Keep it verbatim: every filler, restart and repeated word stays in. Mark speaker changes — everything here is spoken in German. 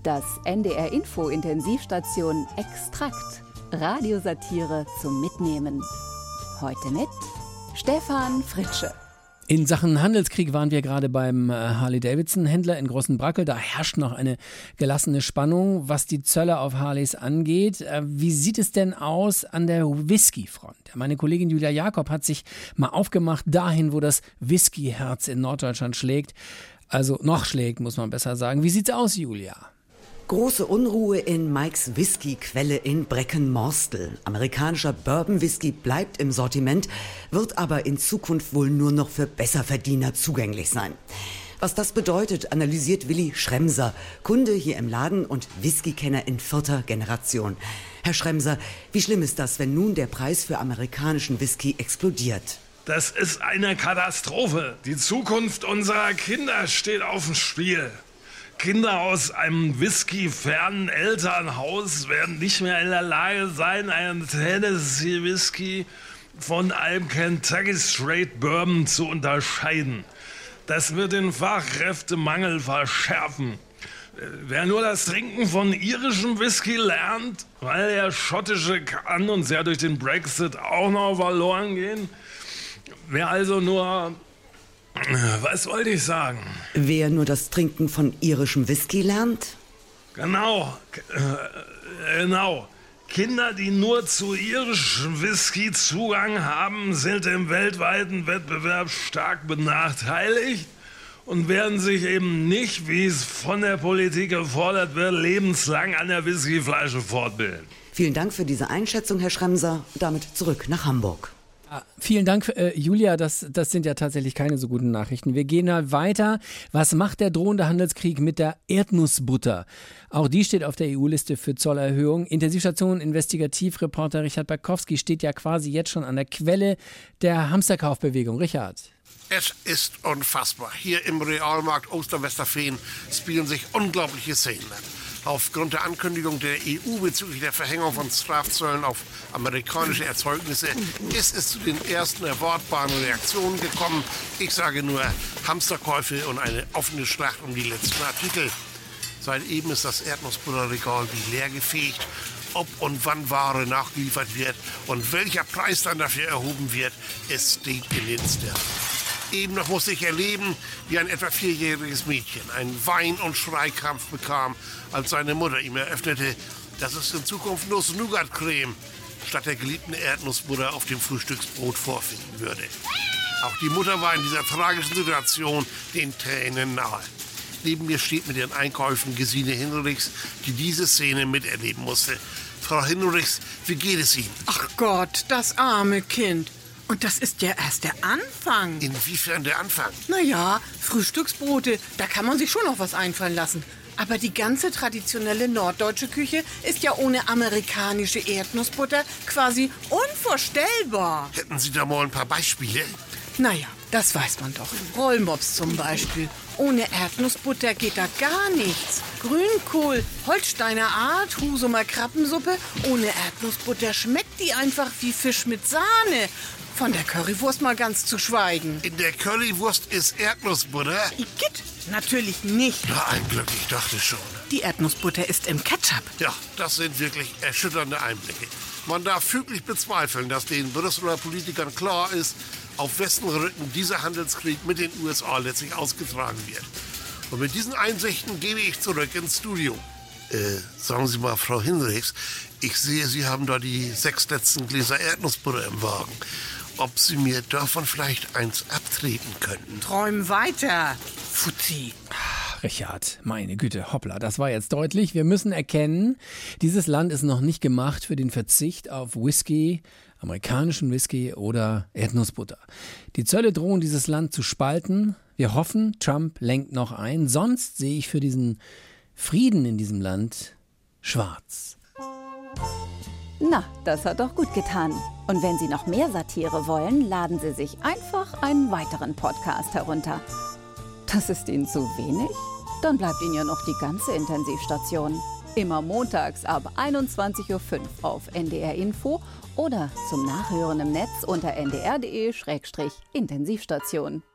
Speaker 1: Das N D R Info Intensivstation Extrakt. Radiosatire zum Mitnehmen. Heute mit Stefan Fritsche.
Speaker 2: In Sachen Handelskrieg waren wir gerade beim Harley-Davidson-Händler in Großenbrackel. Da herrscht noch eine gelassene Spannung, was die Zölle auf Harleys angeht. Wie sieht es denn aus an der Whisky-Front? Meine Kollegin Julia Jakob hat sich mal aufgemacht dahin, wo das Whisky-Herz in Norddeutschland schlägt. Also noch schlägt, muss man besser sagen. Wie sieht's aus, Julia?
Speaker 3: Große Unruhe in Mikes Whisky-Quelle in Breckenmorstel. Amerikanischer Bourbon-Whisky bleibt im Sortiment, wird aber in Zukunft wohl nur noch für Besserverdiener zugänglich sein. Was das bedeutet, analysiert Willi Schremser, Kunde hier im Laden und Whisky-Kenner in vierter Generation. Herr Schremser, wie schlimm ist das, wenn nun der Preis für amerikanischen Whisky explodiert?
Speaker 4: Das ist eine Katastrophe. Die Zukunft unserer Kinder steht auf dem Spiel. Kinder aus einem whisky-fernen Elternhaus werden nicht mehr in der Lage sein, einen Tennessee Whisky von einem Kentucky Straight Bourbon zu unterscheiden. Das wird den Fachkräftemangel verschärfen. Wer nur das Trinken von irischem Whisky lernt, weil der schottische kann und ja durch den Brexit auch noch verloren gehen, wer also nur... Was wollte ich sagen?
Speaker 3: Wer nur das Trinken von irischem Whisky lernt?
Speaker 4: Genau, äh, genau. Kinder, die nur zu irischem Whisky Zugang haben, sind im weltweiten Wettbewerb stark benachteiligt und werden sich eben nicht, wie es von der Politik gefordert wird, lebenslang an der Whiskyflasche fortbilden.
Speaker 3: Vielen Dank für diese Einschätzung, Herr Schremser. Damit zurück nach Hamburg.
Speaker 2: Ah, vielen Dank, äh, Julia. Das, das sind ja tatsächlich keine so guten Nachrichten. Wir gehen mal weiter. Was macht der drohende Handelskrieg mit der Erdnussbutter? Auch die steht auf der E U-Liste für Zollerhöhung. Intensivstation Investigativreporter Richard Barkowski steht ja quasi jetzt schon an der Quelle der Hamsterkaufbewegung. Richard.
Speaker 5: Es ist unfassbar. Hier im Realmarkt Osterwesterfehn spielen sich unglaubliche Szenen ab. Aufgrund der Ankündigung der E U bezüglich der Verhängung von Strafzöllen auf amerikanische Erzeugnisse ist es zu den ersten erwartbaren Reaktionen gekommen. Ich sage nur Hamsterkäufe und eine offene Schlacht um die letzten Artikel. Seit eben ist das Erdnussbutterregal wie leer gefegt. Ob und wann Ware nachgeliefert wird und welcher Preis dann dafür erhoben wird, es steht in den Sternen. Eben noch musste ich erleben, wie ein etwa vierjähriges Mädchen einen Wein- und Schreikrampf bekam, als seine Mutter ihm eröffnete, dass es in Zukunft Nuss-Nougat-Creme statt der geliebten Erdnussbutter auf dem Frühstücksbrot vorfinden würde. Auch die Mutter war in dieser tragischen Situation den Tränen nahe. Neben mir steht mit ihren Einkäufen Gesine Hinrichs, die diese Szene miterleben musste. Frau Hinrichs, wie geht es Ihnen?
Speaker 6: Ach Gott, das arme Kind. Und das ist ja erst der Anfang.
Speaker 5: Inwiefern der Anfang?
Speaker 6: Naja, Frühstücksbrote, da kann man sich schon noch was einfallen lassen. Aber die ganze traditionelle norddeutsche Küche ist ja ohne amerikanische Erdnussbutter quasi unvorstellbar.
Speaker 5: Hätten Sie da mal ein paar Beispiele?
Speaker 6: Naja, das weiß man doch. Rollmops zum Beispiel. Ohne Erdnussbutter geht da gar nichts. Grünkohl, Holsteiner Art, Husumer Krabbensuppe. Ohne Erdnussbutter schmeckt die einfach wie Fisch mit Sahne. Von der Currywurst mal ganz zu schweigen.
Speaker 5: In der Currywurst ist Erdnussbutter?
Speaker 6: Igitt, natürlich nicht.
Speaker 5: Na, ein Glück, ich dachte schon.
Speaker 6: Die Erdnussbutter ist im Ketchup.
Speaker 5: Ja, das sind wirklich erschütternde Einblicke. Man darf füglich bezweifeln, dass den Brüsseler Politikern klar ist, auf wessen Rücken dieser Handelskrieg mit den U S A letztlich ausgetragen wird. Und mit diesen Einsichten gebe ich zurück ins Studio. Äh, sagen Sie mal, Frau Hinrichs, ich sehe, Sie haben da die sechs letzten Gläser Erdnussbutter im Wagen. Ob Sie mir davon vielleicht eins abtreten könnten?
Speaker 6: Träum weiter, Fuzzi.
Speaker 2: Richard, meine Güte, hoppla, das war jetzt deutlich. Wir müssen erkennen, dieses Land ist noch nicht gemacht für den Verzicht auf Whisky, amerikanischen Whisky oder Erdnussbutter. Die Zölle drohen, dieses Land zu spalten. Wir hoffen, Trump lenkt noch ein. Sonst sehe ich für diesen Frieden in diesem Land schwarz.
Speaker 1: Na, das hat doch gut getan. Und wenn Sie noch mehr Satire wollen, laden Sie sich einfach einen weiteren Podcast herunter. Das ist Ihnen zu wenig? Dann bleibt Ihnen ja noch die ganze Intensivstation. Immer montags ab einundzwanzig Uhr fünf auf N D R Info oder zum Nachhören im Netz unter n d r punkt d e slash intensivstation.